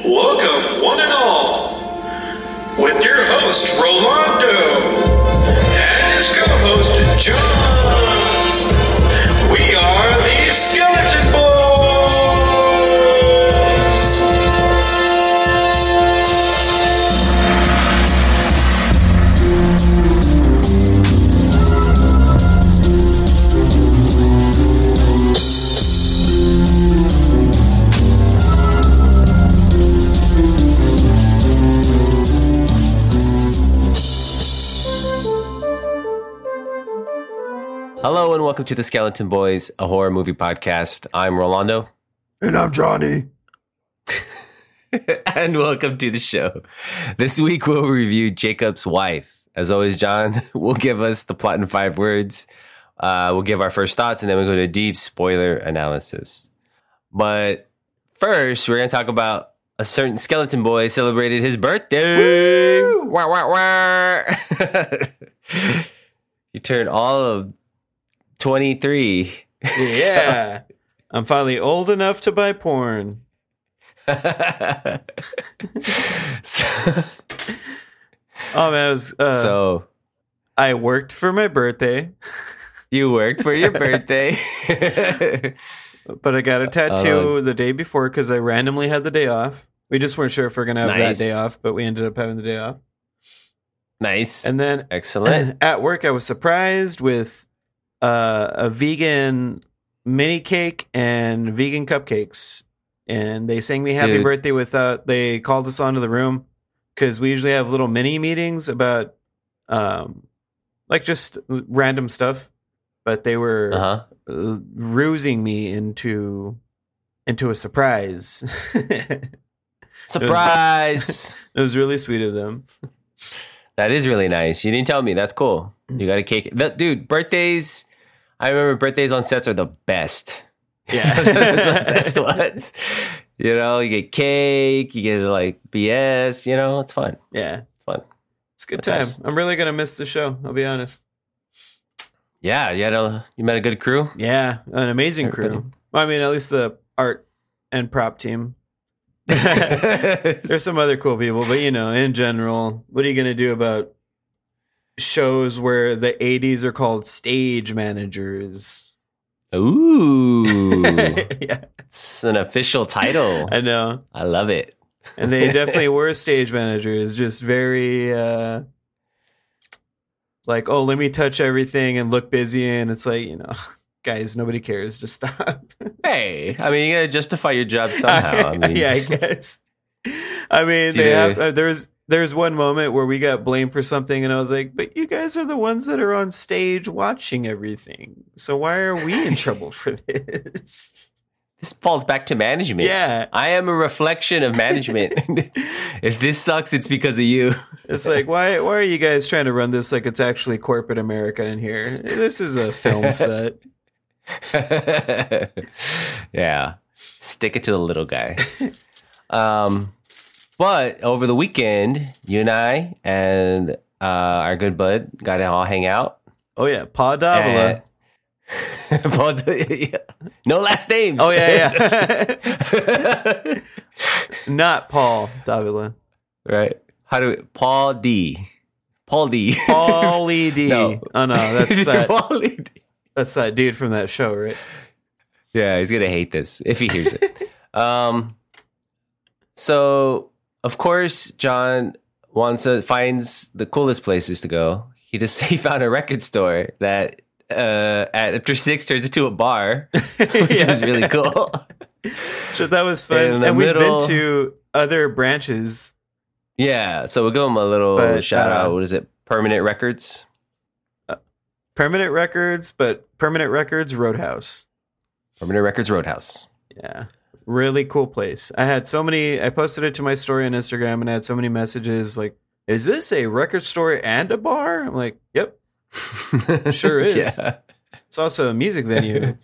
Welcome, one and all, with your host, Rolando, and his co-host, John. We are the Skeleton Boys! Hello and welcome to the Skeleton Boys, a horror movie podcast. I'm Rolando. And I'm Johnny. And welcome to the show. This week we'll review Jacob's Wife. As always, John will give us the plot in 5 words. We'll give our first thoughts and then we'll go to a deep spoiler analysis. But first, we're going to talk about a certain Skeleton Boy celebrated his birthday. Woo! Wah, wah, wah. You turned all of 23. Yeah. I'm finally old enough to buy porn. So, Oh man, it was, so I worked for my birthday, you worked for your birthday. but I got a tattoo the day before because I randomly had the day off. We just weren't sure if we are going to have Nice. that day off, but we ended up having the day off. Nice. And then Excellent. at work, I was surprised with a vegan mini cake and vegan cupcakes. And they sang me happy Dude. birthday without, they called us onto the room because we usually have little mini meetings about like just random stuff. But they were Uh-huh. rusing me into a surprise. Surprise. It was really sweet of them. That is really nice. You didn't tell me. That's cool. You got a cake. Dude, birthdays. I remember birthdays on sets are the best. Yeah. Those are the best ones. You know, you get cake, you get like BS, you know, it's fun. Yeah. It's fun. It's a good Good time. times. I'm really going to miss the show. I'll be honest. Yeah, you met a good crew. Yeah. An amazing crew. Everybody. Well, I mean, at least the art and prop team. There's some other cool people, but you know, in general, what are you going to do about shows where the 80s are called stage managers? Ooh. Yeah, It's an official title. I know. I love it. And they definitely were stage managers, just very like, oh, let me touch everything and look busy. And it's like, you know, guys, nobody cares. Just stop. Hey, I mean, you gotta justify your job somehow. I mean, yeah, I guess. I mean, It's they either- have. There's one moment where we got blamed for something, and I was like, "But you guys are the ones that are on stage watching everything. So why are we in trouble for this?" this falls back to management. Yeah, I am a reflection of management. If this sucks, it's because of you. it's like why are you guys trying to run this like it's actually corporate America in here? This is a film set. Yeah, stick it to the little guy. But over the weekend, you and I and our good bud got to all hang out. Oh yeah, Pa Davila. Yeah. No last names. Oh yeah. Not Paul Davila. Right. How do we, Paul D. Paulie D. No. Oh no, that's that. Paulie D. That's that dude from that show, right? Yeah, he's gonna hate this if he hears it. So of course, John finds the coolest places to go. He found a record store that after 6 turns into a bar, which is really cool. So that was fun. In the And we've middle- been to other branches. Yeah, so we'll give him a little But, shout out. What is it? Permanent Records. Permanent Records, but Permanent Records Roadhouse. Permanent Records Roadhouse. Yeah. Really cool place. I posted it to my story on Instagram and I had so many messages like, is this a record store and a bar? I'm like, yep. Sure is. Yeah. It's also a music venue.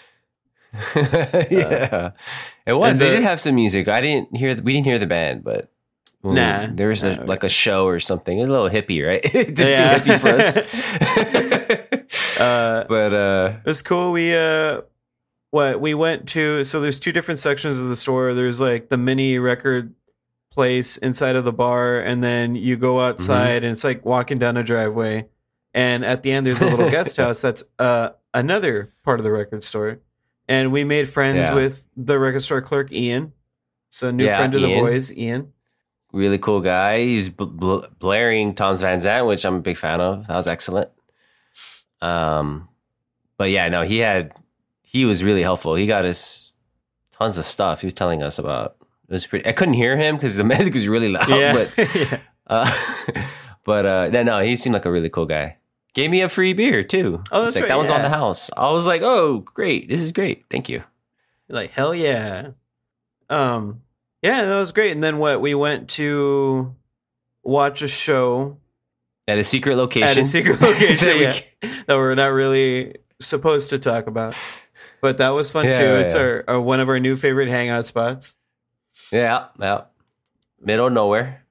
Yeah, it was. and They the- did have some music. We didn't hear the band, but Nah. there was Nah. like a show or something. It was a little hippie, right? Too Yeah. hippie for us. But It was cool. We went to, so there's 2 different sections of the store. There's like the mini record place inside of the bar, and then you go outside, and it's like walking down a driveway. And at the end, there's a little guest house that's another part of the record store. And we made friends with the record store clerk, Ian. So new friend of the boys, Ian. Really cool guy. He's blaring Tom's Van Zandt, which I'm a big fan of. That was excellent. But yeah, no, he was really helpful. He got us tons of stuff. He was telling us about. It was pretty. I couldn't hear him because the music was really loud. Yeah. But no, he seemed like a really cool guy. Gave me a free beer too. Oh, that's right. That one's on the house. I was like, oh, great. This is great. Thank you. Like, hell yeah. Yeah, that was great. And then we went to watch a show at a secret location. that we're not really supposed to talk about. But that was fun too. It's our one of our new favorite hangout spots. Yeah. Middle of nowhere.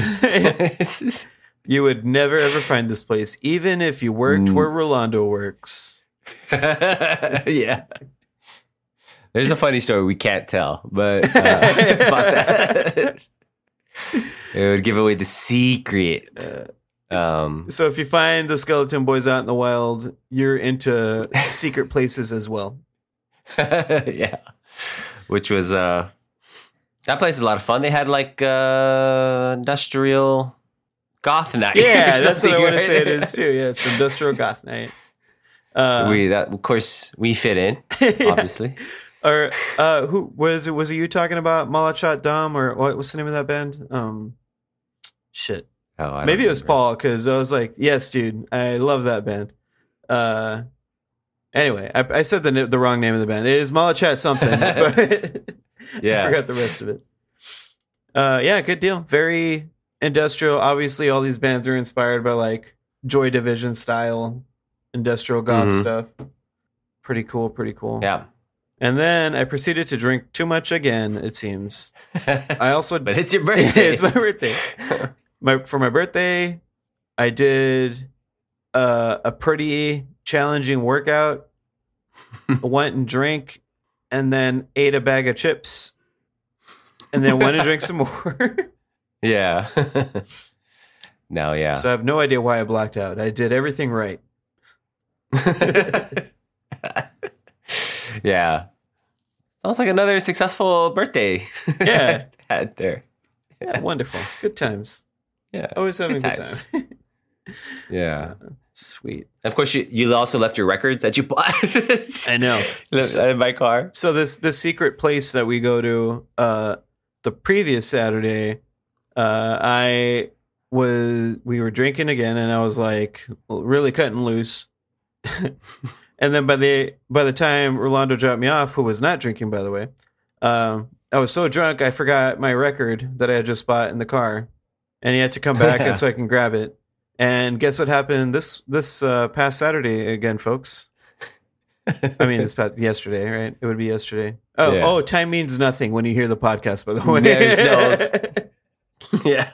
You would never ever find this place, even if you worked where Rolando works. Yeah. There's a funny story we can't tell, but about that. It would give away the secret. So if you find the Skeleton Boys out in the wild, you're into secret places as well. Yeah. Which was that place is a lot of fun. They had like industrial goth night. Yeah, that's what I want to say it is too. Yeah, it's industrial goth night. Of course we fit in, obviously. Or who was it? Was it you talking about Malachat Dam, or what's the name of that band? Shit. Oh, maybe it was Paul, because I was like, yes, dude, I love that band. Anyway, I said the wrong name of the band. It is Malachat something, but yeah, I forgot the rest of it. Yeah, good deal. Very industrial. Obviously, all these bands are inspired by like Joy Division style industrial goth stuff. Pretty cool. Yeah. And then I proceeded to drink too much again, it seems. I also... But it's your birthday. It's my birthday. For my birthday, I did a pretty challenging workout. Went and drank, and then ate a bag of chips. And then went and drank some more. Yeah. No, yeah. So I have no idea why I blacked out. I did everything right. Yeah. Sounds like another successful birthday. Yeah. Had there. Yeah, wonderful. Good times. Yeah. Always having a good time. Yeah. Sweet. Of course, you also left your records that you bought. I know. In my car. So this secret place that we go to the previous Saturday, we were drinking again, and I was like really cutting loose. And then by the time Rolando dropped me off, who was not drinking, by the way, I was so drunk I forgot my record that I had just bought in the car, and he had to come back so I can grab it. And guess what happened this past Saturday again, folks? I mean, yesterday, right? It would be yesterday. Oh, time means nothing when you hear the podcast, by the way. Yeah.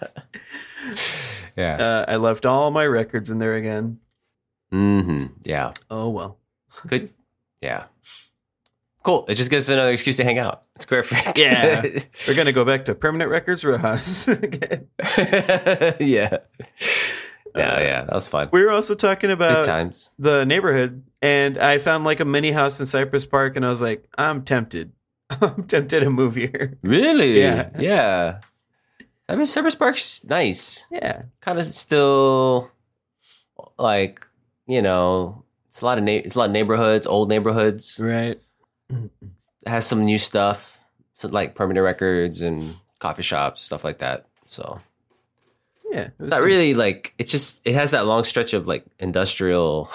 Yeah. I left all my records in there again. Mm-hmm. Yeah. Oh, well. Good. Yeah. Cool. It just gives us another excuse to hang out. It's perfect. Yeah. We're going to go back to Permanent Records Rojas again. Yeah. Yeah, that was fun. We were also talking about good times. The neighborhood, and I found like a mini house in Cypress Park, and I was like, I'm tempted. I'm tempted to move here. Really? Yeah. Yeah. I mean, Cypress Park's nice. Yeah. Kind of still, like, you know, it's a lot of neighborhoods, old neighborhoods. Right. It has some new stuff, so like Permanent Records and coffee shops, stuff like that. So yeah, it's not really like, it has that long stretch of like industrial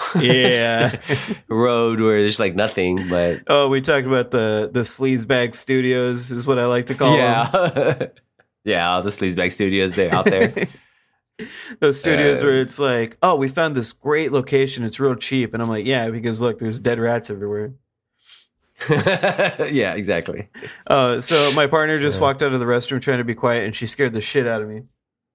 road where there's like nothing. But we talked about the Sleazebag Studios is what I like to call them. Yeah, the Sleazebag Studios, they're out there. Those studios where it's like, oh, we found this great location. It's real cheap. And I'm like, yeah, because look, there's dead rats everywhere. Yeah, exactly. So my partner just walked out of the restroom trying to be quiet, and she scared the shit out of me.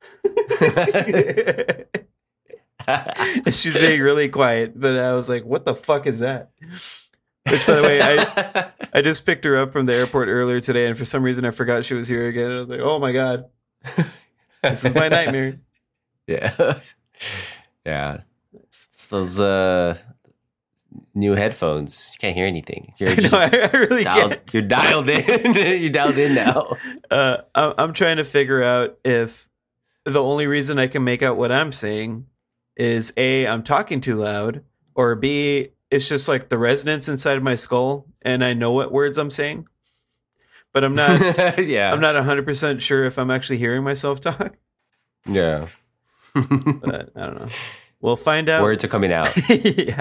She's being really quiet, but I was like, what the fuck is that? Which, by the way, I just picked her up from the airport earlier today, and for some reason I forgot she was here again. I was like, oh my God. This is my nightmare. Yeah. Yeah. It's those new headphones. You can't hear anything. You're just I really can't. you're dialed in. You're dialed in now. I'm trying to figure out if the only reason I can make out what I'm saying is A, I'm talking too loud, or B, it's just like the resonance inside of my skull and I know what words I'm saying. But I'm not I'm not 100% sure if I'm actually hearing myself talk. Yeah. But I don't know. We'll find out. Words are coming out. Yeah.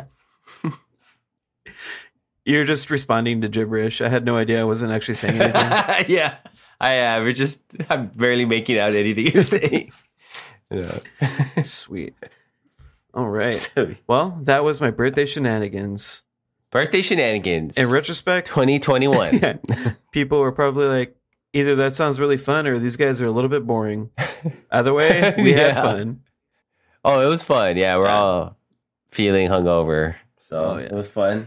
You're just responding to gibberish. I had no idea I wasn't actually saying anything. Yeah. I'm barely making out anything you're saying. Yeah. Sweet. All right. Well, that was my birthday shenanigans. Birthday shenanigans. In retrospect, 2021. yeah, people were probably like, either that sounds really fun or these guys are a little bit boring. Either way, we had fun. Oh, it was fun. Yeah, we're all feeling hungover. So yeah. It was fun.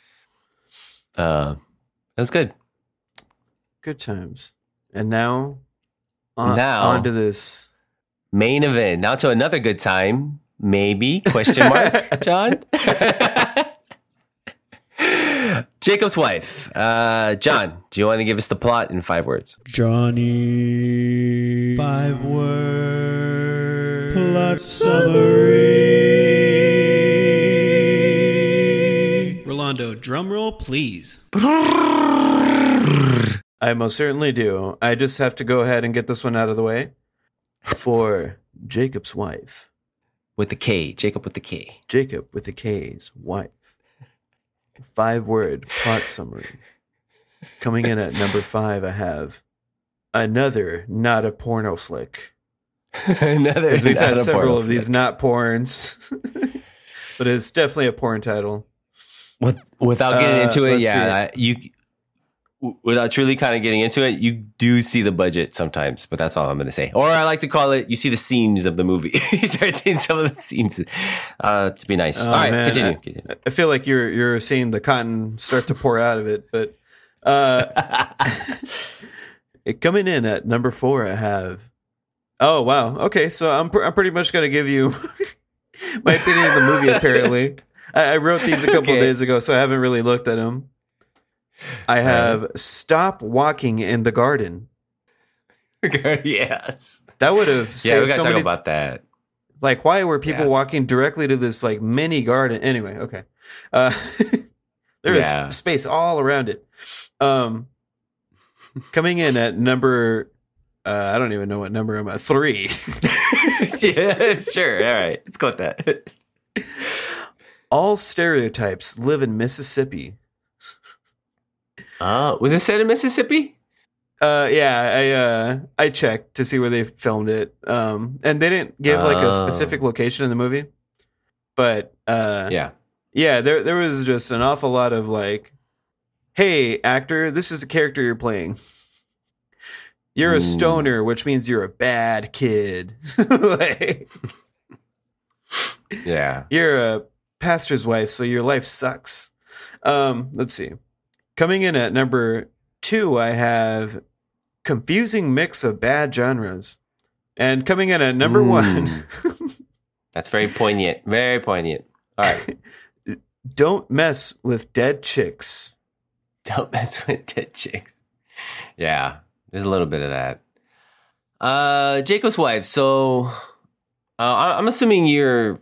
It was good. Good times. And now, on to this main event. Now to another good time. Maybe? Question mark, John? Jacob's wife. John, do you want to give us the plot in 5 words? Johnny. 5 word plot summary. Rolando, drum roll, please. I most certainly do. I just have to go ahead and get this one out of the way. For Jacob's wife. With the K. Jacob with the K. Jacob with the K's wife. 5 word plot summary. Coming in at number 5, I have another not a porno flick. Another. We've had several of these not porns, but it's definitely a porn title. Without getting into it, let's without truly kind of getting into it, you do see the budget sometimes, but that's all I'm going to say. Or I like to call it, you see the seams of the movie. You start seeing some of the seams to be nice. All right, man, continue. I feel like you're seeing the cotton start to pour out of it, but coming in at number 4, I have. Oh wow, okay, so I'm pretty much going to give you my opinion of the movie. Apparently, I wrote these a couple days ago, so I haven't really looked at them. I have Stop Walking in the Garden. Yes. That would have saved we got to so talk many, about that. Like, why were people walking directly to this like mini garden? Anyway, okay. There is space all around it. Coming in at number, I don't even know what number I'm at. 3. Yeah, sure. All right, let's go with that. All stereotypes live in Mississippi. Was it set in Mississippi? Yeah, I checked to see where they filmed it. And they didn't give like a specific location in the movie. But yeah, there was just an awful lot of like, hey, actor, this is the character you're playing. You're a stoner, which means you're a bad kid. Like, yeah. You're a pastor's wife, so your life sucks. Let's see. Coming in at number 2, I have confusing mix of bad genres. And coming in at number 1. That's very poignant. Very poignant. All right. Don't mess with dead chicks. Don't mess with dead chicks. Yeah, there's a little bit of that. Jacob's wife. So I'm assuming you're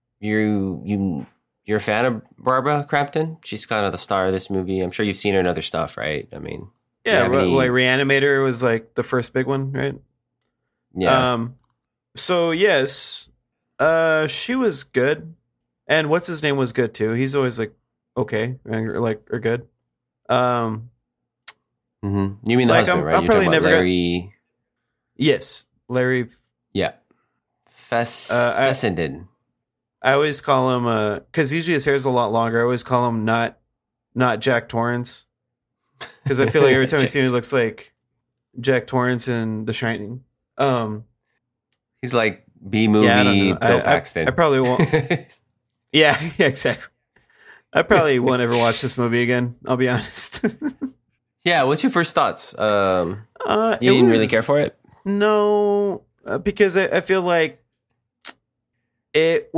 a fan of Barbara Crampton? She's kind of the star of this movie. I'm sure you've seen her in other stuff, right? I mean, yeah, like Reanimator was like the first big one, right? Yeah. So yes, she was good, and what's his name was good too. He's always like okay, or good. You mean the like, husband, right? I'm You're probably talking about never Larry. Yes, Larry. Yeah, Fessenden. I always call him because usually his hair is a lot longer. I always call him not Jack Torrance because I feel like every time I see him, he looks like Jack Torrance in The Shining. He's like B movie Bill Paxton. I probably won't. Yeah, exactly. I probably won't ever watch this movie again. I'll be honest. Yeah, what's your first thoughts? You didn't really care for it? No, because I feel like it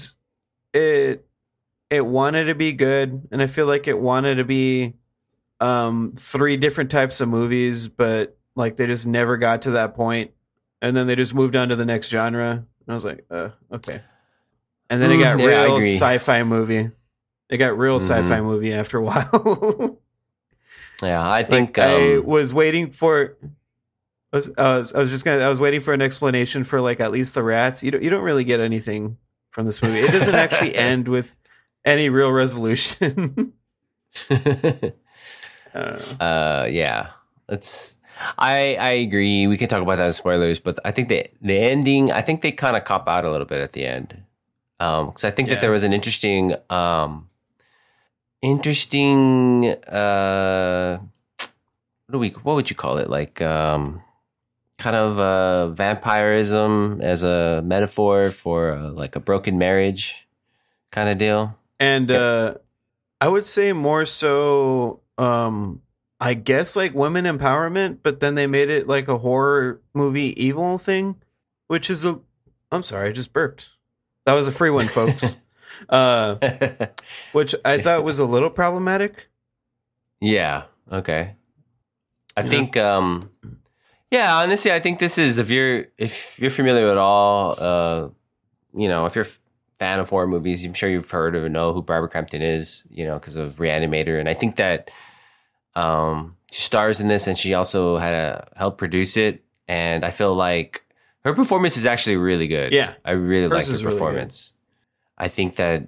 wanted to be good, and I feel like it wanted to be three different types of movies, but like they just never got to that point, and then they just moved on to the next genre. And I was like, okay. And then it got real sci-fi movie. It got real sci-fi movie after a while. Yeah, I think I was waiting for. I was waiting for an explanation for like at least the rats. You don't really get anything from this movie. It doesn't actually end with any real resolution. Yeah, I agree. We can talk about that in spoilers, but I think the ending. I think they kind of cop out a little bit at the end, because I think that there was an interesting. What would you call it? Like kind of vampirism as a metaphor for like a broken marriage kind of deal. And I would say more so, I guess like women empowerment, but then they made it like a horror movie evil thing, which is I'm sorry, I just burped. That was a free one, folks. Which I thought was a little problematic. Yeah. Okay. I think, honestly, I think this is, if you're familiar at all, if you're a fan of horror movies, I'm sure you've heard or know who Barbara Crampton is, because of Reanimator. And I think that she stars in this, and she also had to help produce it. And I feel like her performance is actually really good. Yeah. I really like her performance. Really, I think that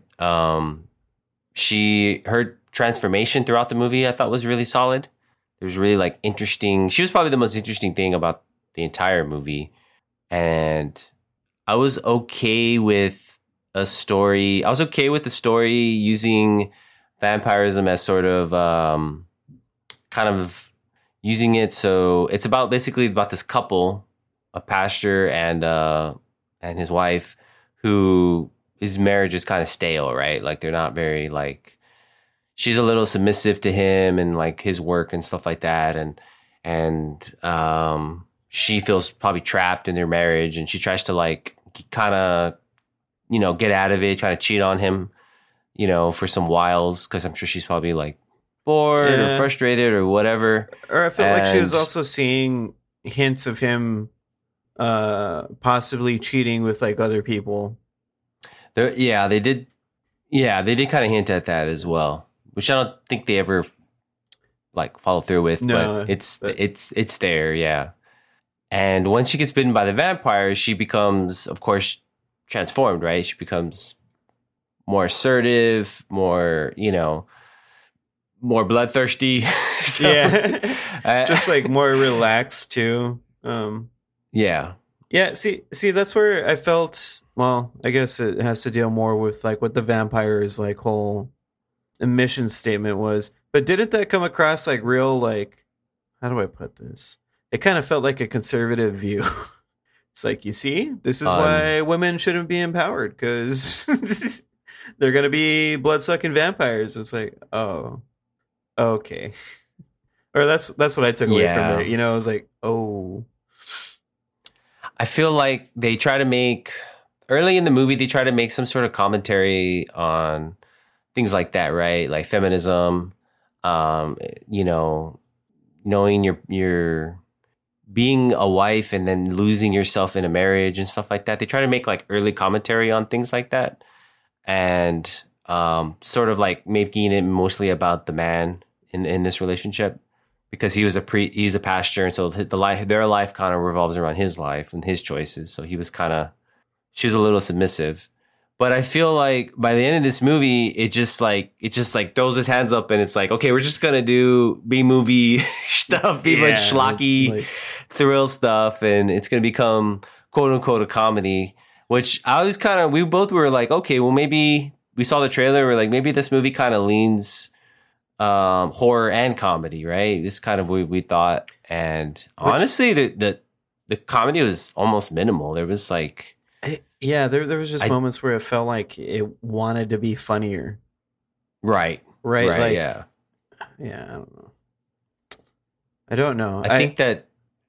her transformation throughout the movie, I thought was really solid. It was really like interesting. She was probably the most interesting thing about the entire movie. And I was okay with a story. I was okay with the story using vampirism as sort of kind of using it. So it's basically about this couple, a pastor and his wife, who his marriage is kind of stale, right? Like they're not very like, she's a little submissive to him and like his work and stuff like that. And she feels probably trapped in their marriage, and she tries to like kind of, get out of it, trying to cheat on him, for some whiles. Cause I'm sure she's probably like bored or frustrated or whatever. Or I felt like she was also seeing hints of him possibly cheating with like other people. They did kind of hint at that as well, which I don't think they ever like follow through with. No, but it's there, yeah. And once she gets bitten by the vampire, she becomes, of course, transformed, right? She becomes more assertive, more, more bloodthirsty. So, yeah, just like more relaxed too. Yeah. See, that's where I felt. Well, I guess it has to deal more with like what the vampire's like whole mission statement was. But didn't that come across like real, like, how do I put this? It kind of felt like a conservative view. It's like, you see, this is why women shouldn't be empowered, because they're going to be blood-sucking vampires. It's like, oh, okay. Or that's what I took away from it. I was like, oh. I feel like they try to make, early in the movie, they try to make some sort of commentary on things like that, right? Like feminism, knowing you're being a wife and then losing yourself in a marriage and stuff like that. They try to make like early commentary on things like that, and sort of like making it mostly about the man in this relationship, because he's a pastor, and so their life kind of revolves around his life and his choices. So she was a little submissive. But I feel like by the end of this movie, it just like throws his hands up, and it's like, okay, we're just gonna do B-movie stuff, much schlocky thrill stuff, and it's gonna become quote unquote a comedy. Which we both were like, okay, well, maybe we saw the trailer, we're like, maybe this movie kind of leans horror and comedy, right? It's kind of what we thought. And honestly, the comedy was almost minimal. There was like, there was just moments where it felt like it wanted to be funnier. Right. Like, yeah. I don't know. I think that.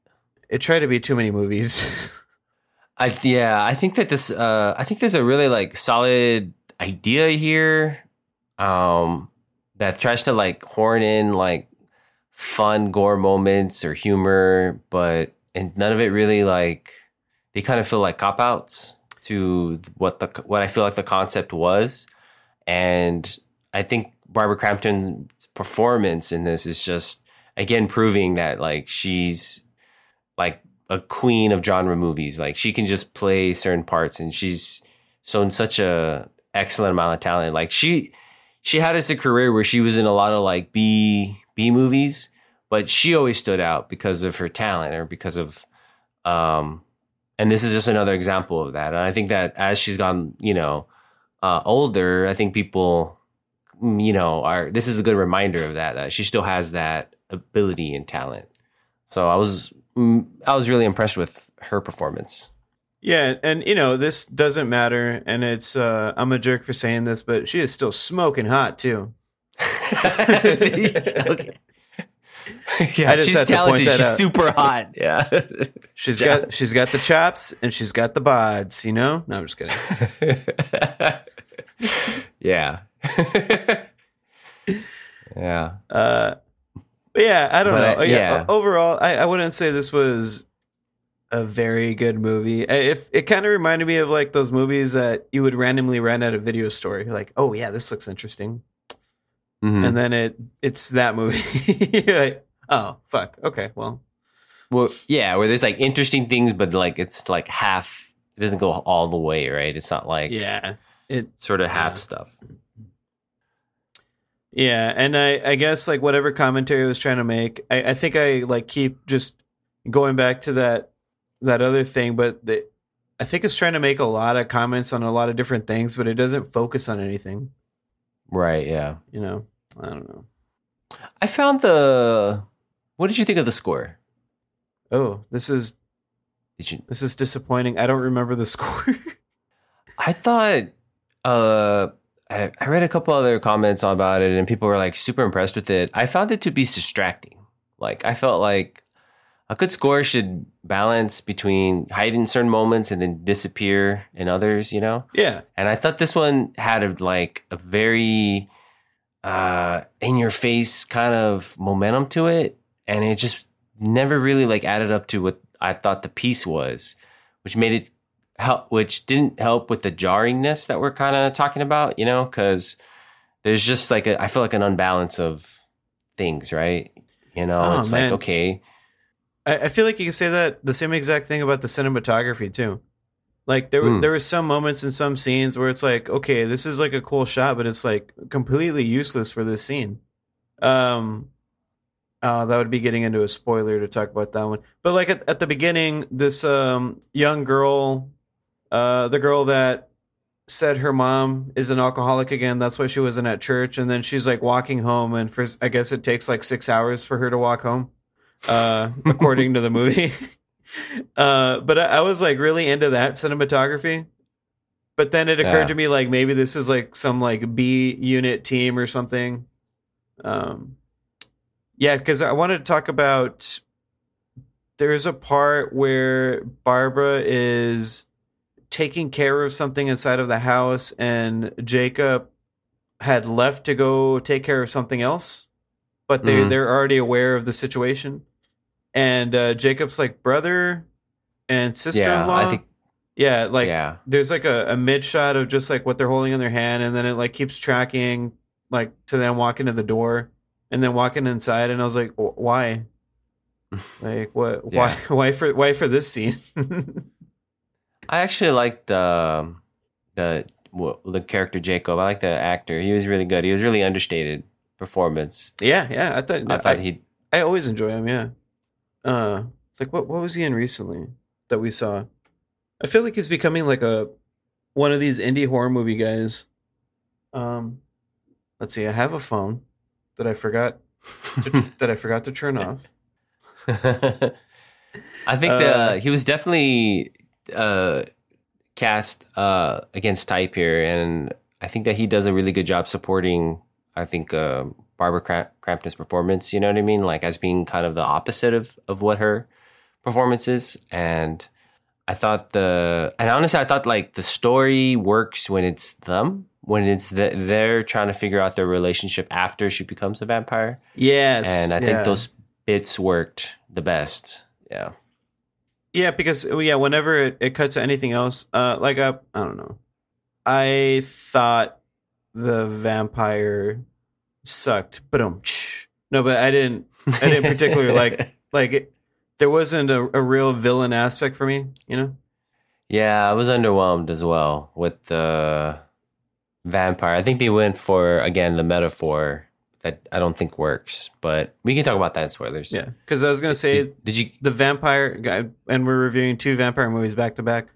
it tried to be too many movies. I think that this I think there's a really like solid idea here that tries to like horn in like fun gore moments or humor, and none of it really like they kind of feel like cop outs to what I feel like the concept was. And I think Barbara Crampton's performance in this is just again proving that like she's like a queen of genre movies. Like she can just play certain parts, and she's shown such a excellent amount of talent. Like she had us a career where she was in a lot of like B movies, but she always stood out because of her talent or because of and this is just another example of that. And I think that as she's gone, older, I think people, this is a good reminder of that she still has that ability and talent. So I was really impressed with her performance. Yeah, and this doesn't matter, and it's I'm a jerk for saying this, but she is still smoking hot too. Okay. Yeah, she's talented. She's super hot. Yeah, she's got the chops and she's got the bods. No, I'm just kidding. Yeah, yeah. But yeah, I don't know. Yeah. Overall, I wouldn't say this was a very good movie. It kind of reminded me of like those movies that you would randomly rent at a video store. You're like, oh yeah, this looks interesting. Mm-hmm. And then it's that movie. You're like, oh fuck, okay, well, yeah, where there's like interesting things, but like it's like half. It doesn't go all the way, right? It's not like it sort of half stuff. Yeah, and I guess like whatever commentary I was trying to make, I think I like keep just going back to that other thing, but I think it's trying to make a lot of comments on a lot of different things, but it doesn't focus on anything. Right, yeah. I don't know. I found what did you think of the score? Oh, this is disappointing. I don't remember the score. I thought I read a couple other comments about it, and people were like super impressed with it. I found it to be distracting. Like I felt like a good score should balance between hiding certain moments and then disappear in others, Yeah. And I thought this one had a very in your face kind of momentum to it, and it just never really like added up to what I thought the piece was, which made it which didn't help with the jarringness that we're kind of talking about, because there's just like I feel like an unbalance of things, right? It's man. Like, okay. I feel like you can say that the same exact thing about the cinematography too. Like there were some moments in some scenes where it's like, okay, this is like a cool shot, but it's like completely useless for this scene. That would be getting into a spoiler to talk about that one. But like at the beginning, this young girl, the girl that said her mom is an alcoholic again, that's why she wasn't at church, and then she's like walking home, and I guess it takes like 6 hours for her to walk home, according to the movie. But I was like really into that cinematography. But then it occurred to me like maybe this is like some like B unit team or something. Yeah, because I wanted to talk about. There's a part where Barbara is taking care of something inside of the house, and Jacob had left to go take care of something else, but they're already aware of the situation. And Jacob's like brother and sister-in-law. Yeah, I think. There's like a mid shot of just like what they're holding in their hand, and then it like keeps tracking like to them walking to the door and then walking inside. And I was like, why? Like what? Yeah. Why for this scene? I actually liked the character Jacob. I like the actor. He was really good. He was really understated performance. Yeah. I always enjoy him. Yeah. Like what was he in recently that we saw? I feel like he's becoming like one of these indie horror movie guys. Let's see. I have a phone that I forgot to turn off. I think he was definitely cast against type here, and I think that he does a really good job supporting. I think Barbara Crampton's performance. You know what I mean? Like as being kind of the opposite of what her performances, and honestly I thought like the story works when it's them, when it's they're trying to figure out their relationship after she becomes a vampire. Yes. And I think those bits worked the best. Yeah. Yeah, because whenever it cuts to anything else, I don't know. I thought the vampire sucked. No, but I didn't particularly like it. There wasn't a real villain aspect for me, you know? Yeah, I was underwhelmed as well with the vampire. I think they went for, again, the metaphor that I don't think works, but we can talk about that in spoilers. Yeah, because I was going to say, did you? The vampire guy, and we're reviewing 2 vampire movies back to back.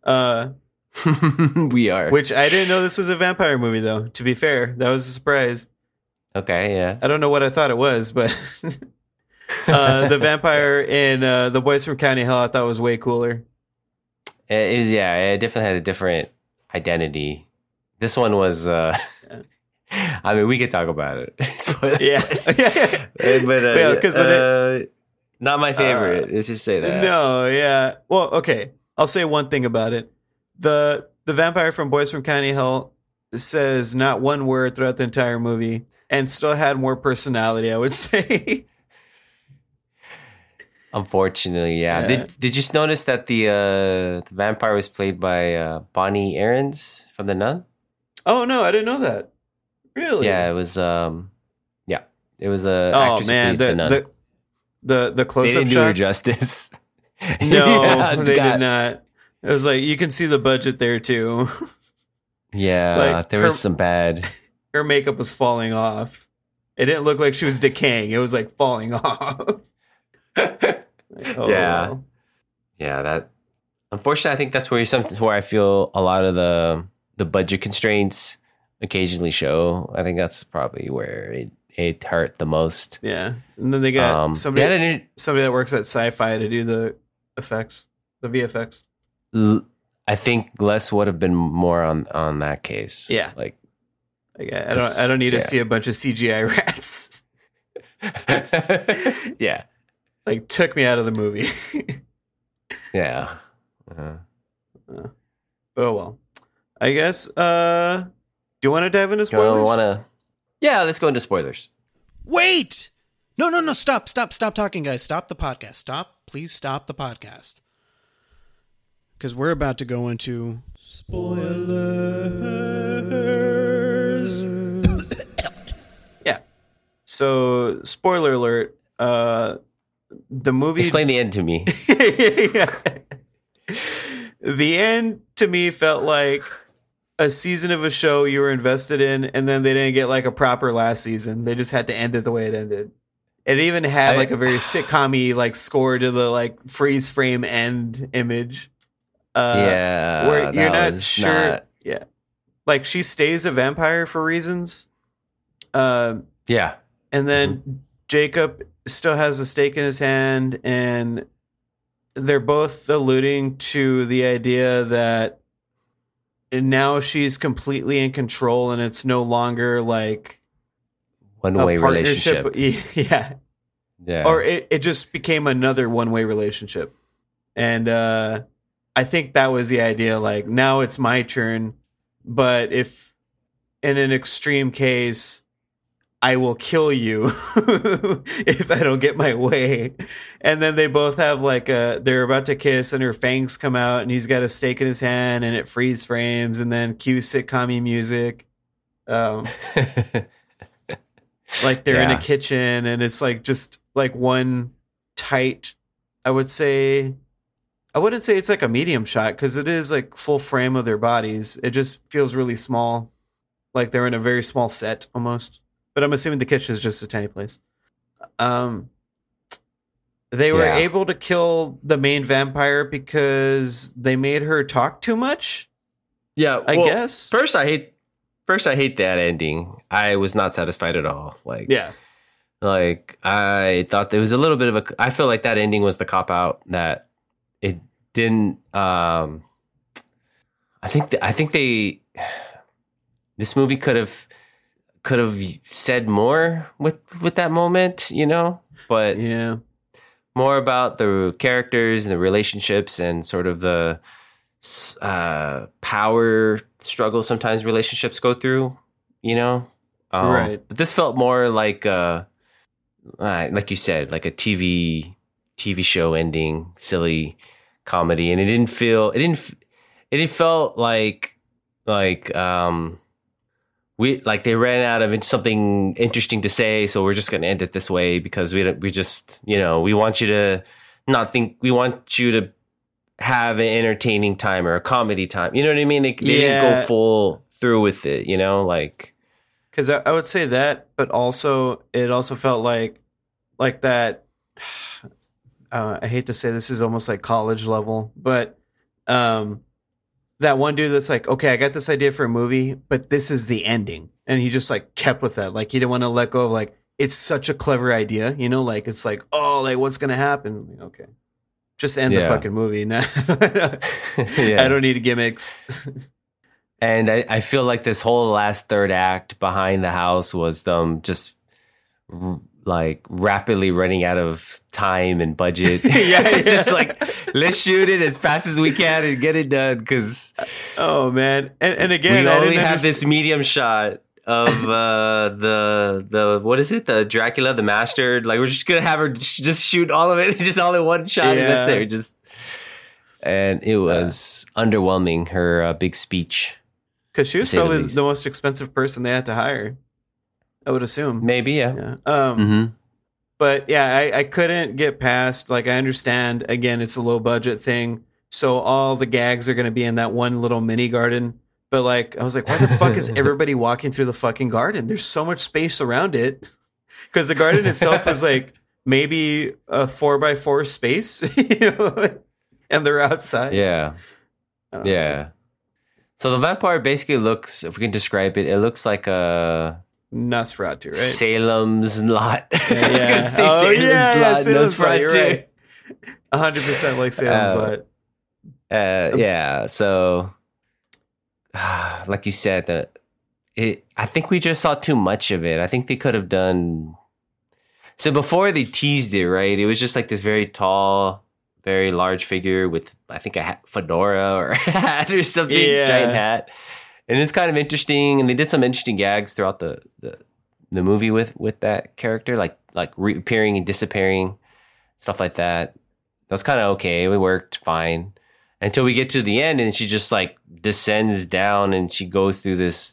We are. Which I didn't know this was a vampire movie, though, to be fair. That was a surprise. Okay, yeah. I don't know what I thought it was, but the vampire in The Boys from County Hell I thought was way cooler. It definitely had a different identity. This one was, I mean, we could talk about it. Yeah. But because not my favorite. Let's just say that. No, yeah. Well, okay. I'll say one thing about it. The vampire from Boys from County Hell says not one word throughout the entire movie and still had more personality, I would say. Unfortunately, yeah. Did you notice that the vampire was played by Bonnie Aarons from The Nun? Oh no, I didn't know that. Really? Yeah, it was. It was the oh actress man, who played the nun. the close They up didn't do her shots. justice. No, Yeah, they did not. It was like you can see the budget there too. Yeah, Like, there was some bad. Her makeup was falling off. It didn't look like she was decaying. It was like falling off. Like, oh, Yeah. wow. Yeah, that. Unfortunately, I think that's where I feel a lot of the budget constraints occasionally show. I think that's probably where it hurt the most. Yeah, and then they got somebody they that works at Sci-Fi to do the effects, the VFX. I think less would have been more on that case. Yeah. Like I don't need to see a bunch of CGI rats. yeah. Like took me out of the movie. Yeah. But oh well. I guess do you want to dive into spoilers? Yeah, let's go into spoilers. Wait! No, stop talking, guys. Stop the podcast. Please stop the podcast. Because we're about to go into spoilers. Yeah. So, spoiler alert. The movie... Explain the end to me. Yeah. The end, to me, felt like a season of a show you were invested in, and then they didn't get like a proper last season. They just had to end it the way it ended. It even had like a very sitcom-y like score to the like freeze frame end image. Where you're not sure. Yeah. Like she stays a vampire for reasons. Yeah. And then Jacob still has a stake in his hand, and they're both alluding to the idea that now she's completely in control and it's no longer like one-way relationship. Yeah. Or it just became another one-way relationship. And I think that was the idea. Like, now it's my turn, but if in an extreme case, I will kill you if I don't get my way. And then they both have like they're about to kiss and her fangs come out and he's got a stake in his hand and it freeze frames and then cue sitcom-y music. Like they're in a kitchen and it's like just like one tight, I wouldn't say it's like a medium shot because it is like full frame of their bodies. It just feels really small. Like they're in a very small set almost. But I'm assuming the kitchen is just a tiny place. They were able to kill the main vampire because they made her talk too much. Yeah, I guess. First, I hate that ending. I was not satisfied at all. Like, I thought there was a little bit of I feel like that ending was the cop out that it didn't. I think this movie could have said more with that moment, you know. But more about the characters and the relationships and sort of the power struggle sometimes relationships go through, you know? Right. But this felt more like you said, like a TV show ending, silly comedy, and it felt like they ran out of something interesting to say, so we're just going to end it this way because we want you to not think, we want you to have an entertaining time or a comedy time. You know what I mean? They didn't go full through with it, you know, like. Because I would say that, but also it also felt like that. I hate to say this is almost like college level, but that one dude that's like, okay, I got this idea for a movie, but this is the ending, and he just like kept with that. Like he didn't want to let go of like, it's such a clever idea, you know, like it's like, oh, like what's gonna happen? Like, okay, just end the fucking movie. Nah, I don't need gimmicks. And I feel like this whole last third act behind the house was them just like rapidly running out of time and budget. It's just like, let's shoot it as fast as we can and get it done. Because oh man, and again, we only have this medium shot of the what is it, the Dracula, the Master. Like we're just gonna have her just shoot all of it, just all in one shot, and that's it. And it was underwhelming. Her big speech. Because she was probably the most expensive person they had to hire, I would assume. Maybe, yeah. But yeah, I couldn't get past, like, I understand, again, it's a low budget thing, so all the gags are going to be in that one little mini garden. But, like, I was like, why the fuck is everybody walking through the fucking garden? There's so much space around it. Because the garden itself is, like, maybe a 4x4 space, you know? And they're outside. Yeah. Yeah. So the vampire basically looks, if we can describe it, it looks like a Nosferatu, right? Salem's Lot. Yeah. Salem's Lot. You're right. 100% like Salem's Lot. Yeah. So, like you said, I think we just saw too much of it. I think they could have done. So before they teased it, right? It was just like this very tall, very large figure with, I think, a fedora or a hat or something, giant hat. And it's kind of interesting. And they did some interesting gags throughout the movie with that character, like reappearing and disappearing, stuff like that. That was kind of okay. It worked fine until we get to the end, and she just like descends down and she goes through this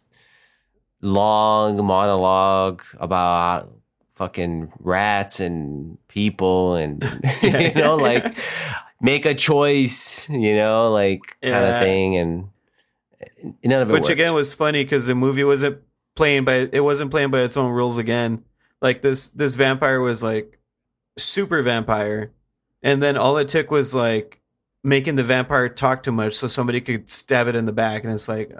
long monologue about fucking rats and people and you know, like make a choice, you know, like kind of thing. And none of it worked. Again was funny because the movie wasn't playing by its own rules again. Like this vampire was like super vampire, and then all it took was like making the vampire talk too much so somebody could stab it in the back, and it's like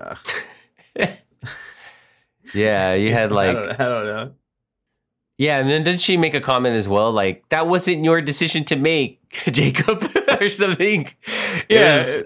yeah, you had like I don't know. Yeah, and then didn't she make a comment as well, like, that wasn't your decision to make, Jacob, or something? Yeah. So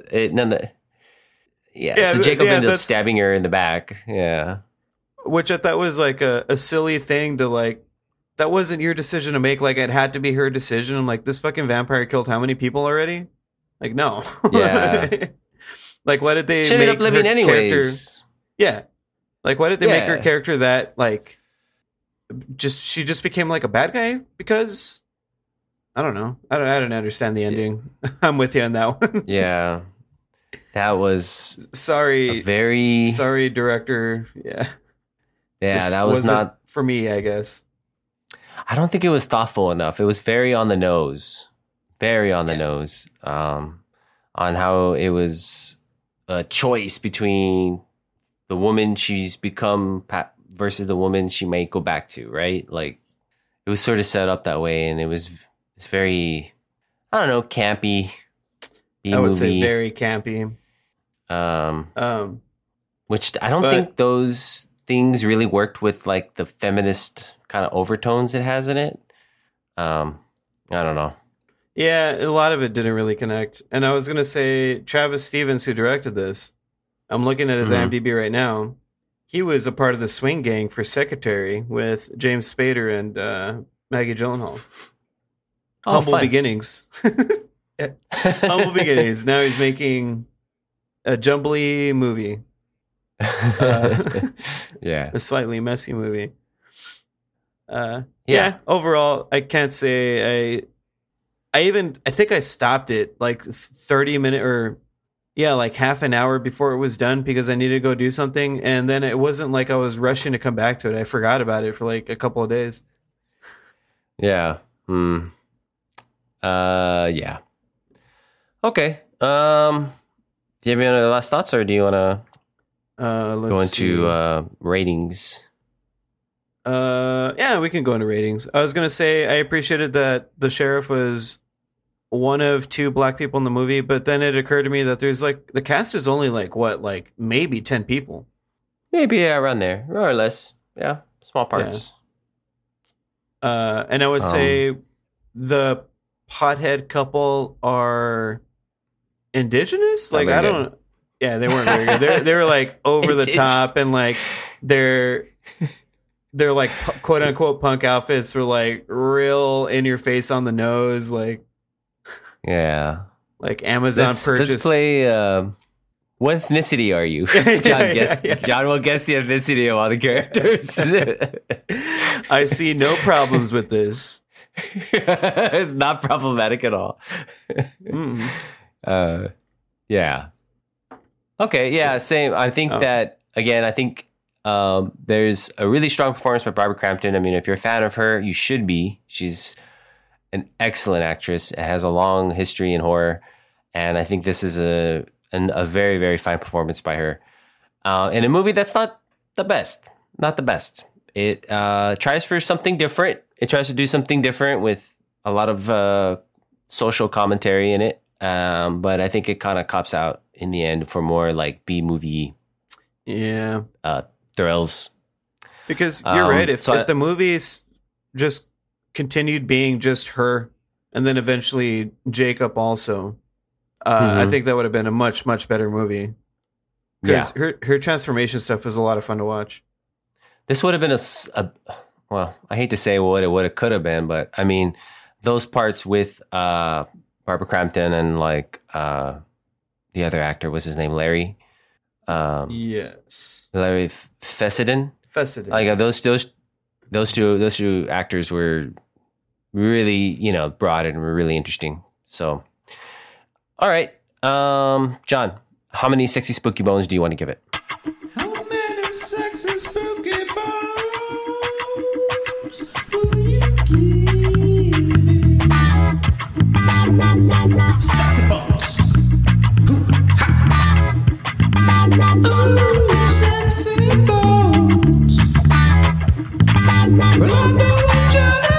Jacob ended up stabbing her in the back. Yeah. Which I thought was like a silly thing to like, that wasn't your decision to make. Like, it had to be her decision. I'm like, this fucking vampire killed how many people already? Like, no. Yeah. Like, why did they she make ended up living her anyways. character? Yeah. Like, why did they make her character that, like, she just became like a bad guy? Because I don't know. I don't understand the ending. I'm with you on that one. Yeah. That was sorry, director. Yeah. Yeah, that was not for me, I guess. I don't think it was thoughtful enough. It was very on the nose. Very on the nose. On how it was a choice between the woman she's become versus the woman she might go back to, right? Like, it was sort of set up that way, and it's very, I don't know, campy. B-movie. I would say very campy. Which I don't think those things really worked with like the feminist kind of overtones it has in it. I don't know. Yeah, a lot of it didn't really connect. And I was going to say Travis Stevens, who directed this, I'm looking at his IMDb right now. He was a part of the swing gang for Secretary with James Spader and Maggie Gyllenhaal. Humble fun. beginnings. Humble beginnings. Now he's making a jumbly movie. Yeah. A slightly messy movie. Yeah. Overall, I can't say I think I stopped it like 30 minutes or like half an hour before it was done because I needed to go do something. And then it wasn't like I was rushing to come back to it. I forgot about it for like a couple of days. Yeah. Yeah. Okay. Do you have any other last thoughts, or do you want to go into ratings? Yeah, we can go into ratings. I was gonna say I appreciated that the sheriff was one of 2 black people in the movie, but then it occurred to me that there's like the cast is only like maybe 10 people. Maybe around there, more or less. Yeah, small parts. And I would say the pothead couple are indigenous. Like I don't. Yeah, they weren't very good. They were like over the top, and like they're like quote unquote punk outfits were like real in your face on the nose, like like Amazon purchase. Let's play. What ethnicity are you? John will guess the ethnicity of all the characters. I see no problems with this. It's not problematic at all. Yeah. Okay. Yeah. Same. I think that again. I think there's a really strong performance by Barbara Crampton. I mean, if you're a fan of her, you should be. She's an excellent actress. It has a long history in horror, and I think this is a very, very fine performance by her in a movie that's not the best. Not the best. It tries for something different. It tries to do something different with a lot of social commentary in it, but I think it kind of cops out in the end for more like B movie. Yeah. Thrills. Because you're right. If the movies just continued being just her, and then eventually Jacob also, I think that would have been a much, much better movie. Because her transformation stuff was a lot of fun to watch. This would have been well, I hate to say what it could have been, but I mean, those parts with Barbara Crampton and like the other actor, what's his name, Larry? Yes, Larry Fessenden. Like those two actors were really, broad and were really interesting. So, all right, John, how many sexy spooky bones do you want to give it? How many sexy spooky bones will you give it? Sexy bones. Ooh, sexy bones. Rolando and Johnny.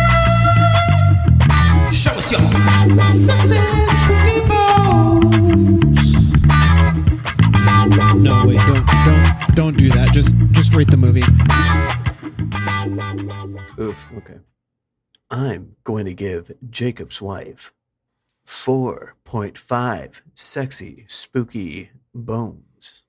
Show us your sexy spooky bones. No, wait, don't do that. Just rate the movie. Oof. Okay. I'm going to give Jacob's Wife 4.5 sexy spooky bones.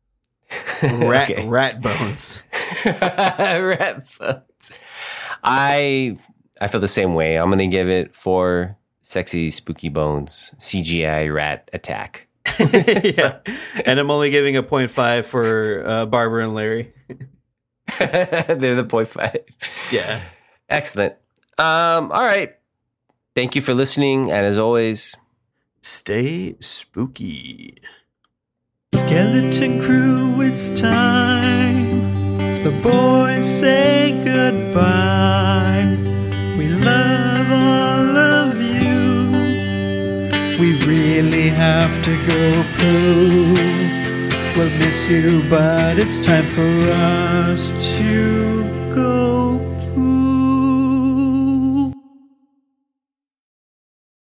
Rat bones. Rat bones. I feel the same way. I'm gonna give it 4 sexy spooky bones. CGI rat attack. Yeah. And I'm only giving a 0.5 for Barbara and Larry. They're the 0.5. Yeah. Excellent. All right. Thank you for listening, and as always, stay spooky. Skeleton Crew, it's time. The boys say goodbye. We love all of you. We really have to go poo. We'll miss you, but it's time for us to go.